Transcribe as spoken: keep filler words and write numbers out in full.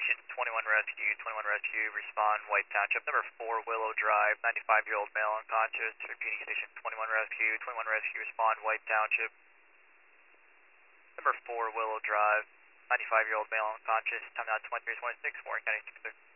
Station twenty-one Rescue, twenty-one Rescue, respond White Township. Number four Willow Drive, ninety-five-year-old male unconscious. Repeating Station twenty-one Rescue, twenty-one Rescue, respond White Township. Number four Willow Drive, ninety-five-year-old male unconscious. Time now twenty-three twenty-six, Warren County six six.